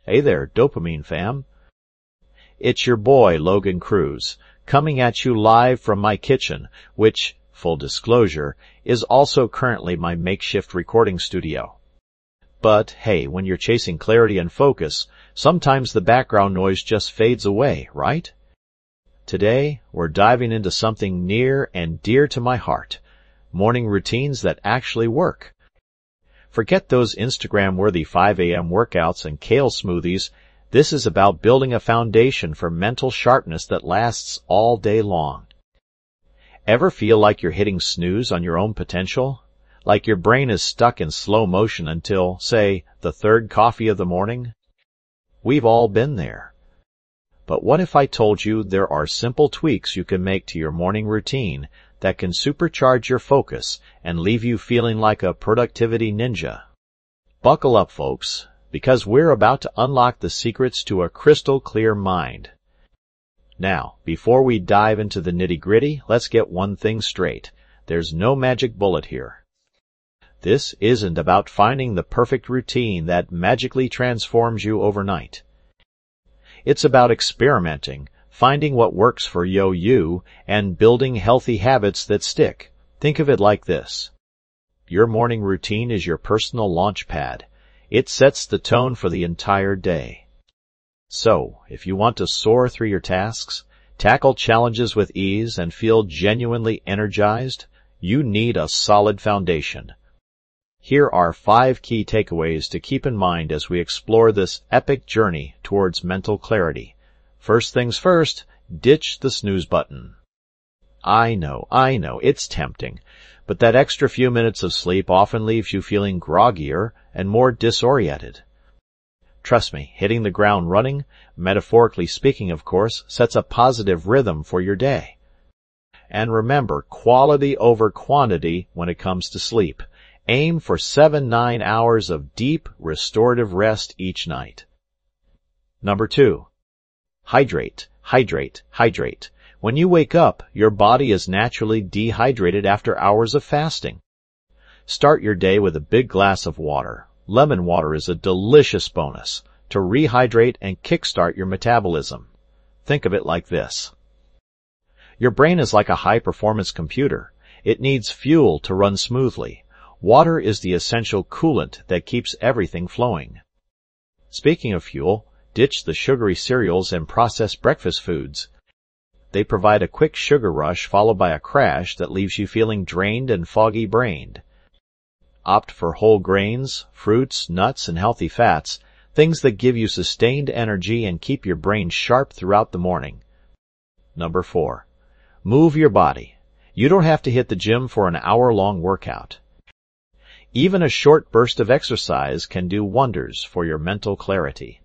Hey there, Dopamine fam. It's your boy, Logan Cruz, coming at you live from my kitchen, which, full disclosure, is also currently my makeshift recording studio. But hey, when you're chasing clarity and focus, sometimes the background noise just fades away, right? Today, we're diving into something near and dear to my heart, morning routines that actually work. Forget those Instagram-worthy 5 a.m. workouts and kale smoothies. This is about building a foundation for mental sharpness that lasts all day long. Ever feel like you're hitting snooze on your own potential? Like your brain is stuck in slow motion until, say, the third coffee of the morning? We've all been there. But what if I told you there are simple tweaks you can make to your morning routine that can supercharge your focus and leave you feeling like a productivity ninja? Buckle up, folks, because we're about to unlock the secrets to a crystal clear mind. Now, before we dive into the nitty-gritty, let's get one thing straight. There's no magic bullet here. This isn't about finding the perfect routine that magically transforms you overnight. It's about experimenting, finding what works for you, and building healthy habits that stick. Think of it like this. Your morning routine is your personal launch pad. It sets the tone for the entire day. So, if you want to soar through your tasks, tackle challenges with ease, and feel genuinely energized, you need a solid foundation. Here are 5 key takeaways to keep in mind as we explore this epic journey towards mental clarity. First things first, ditch the snooze button. I know, it's tempting, but that extra few minutes of sleep often leaves you feeling groggier and more disoriented. Trust me, hitting the ground running, metaphorically speaking of course, sets a positive rhythm for your day. And remember, quality over quantity when it comes to sleep. Aim for 7-9 hours of deep, restorative rest each night. Number 2. Hydrate. When you wake up, your body is naturally dehydrated after hours of fasting. Start your day with a big glass of water. Lemon water is a delicious bonus to rehydrate and kickstart your metabolism. Think of it like this. Your brain is like a high-performance computer. It needs fuel to run smoothly. Water is the essential coolant that keeps everything flowing. Speaking of fuel, ditch the sugary cereals and processed breakfast foods. They provide a quick sugar rush followed by a crash that leaves you feeling drained and foggy-brained. Opt for whole grains, fruits, nuts, and healthy fats, things that give you sustained energy and keep your brain sharp throughout the morning. Number 4. Move your body. You don't have to hit the gym for an hour-long workout. Even a short burst of exercise can do wonders for your mental clarity.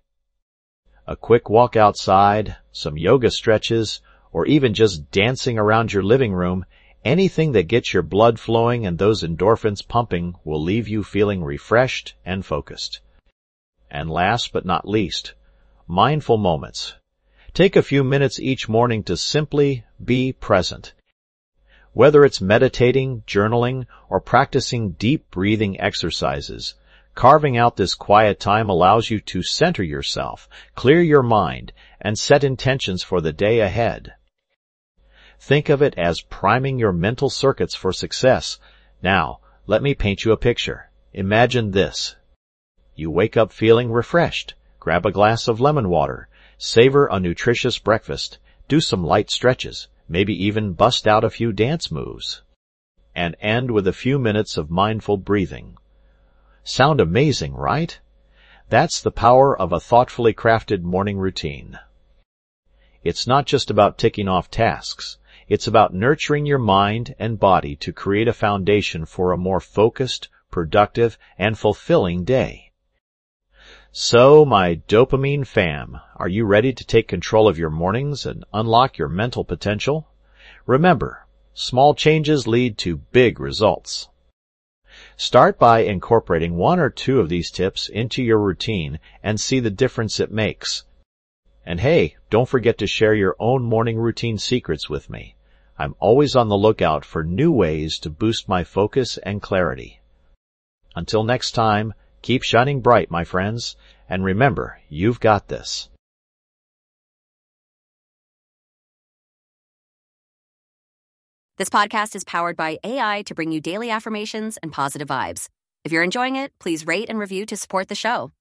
A quick walk outside, some yoga stretches, or even just dancing around your living room, anything that gets your blood flowing and those endorphins pumping will leave you feeling refreshed and focused. And last but not least, mindful moments. Take a few minutes each morning to simply be present. Whether it's meditating, journaling, or practicing deep breathing exercises, carving out this quiet time allows you to center yourself, clear your mind, and set intentions for the day ahead. Think of it as priming your mental circuits for success. Now, let me paint you a picture. Imagine this. You wake up feeling refreshed. Grab a glass of lemon water. Savor a nutritious breakfast. Do some light stretches. Maybe even bust out a few dance moves. And end with a few minutes of mindful breathing. Sound amazing, right? That's the power of a thoughtfully crafted morning routine. It's not just about ticking off tasks. It's about nurturing your mind and body to create a foundation for a more focused, productive, and fulfilling day. So, my dopamine fam, are you ready to take control of your mornings and unlock your mental potential? Remember, small changes lead to big results. Start by incorporating 1 or 2 of these tips into your routine and see the difference it makes. And hey, don't forget to share your own morning routine secrets with me. I'm always on the lookout for new ways to boost my focus and clarity. Until next time, Keep shining bright, my friends, and remember, you've got this. This podcast is powered by AI to bring you daily affirmations and positive vibes. If you're enjoying it, please rate and review to support the show.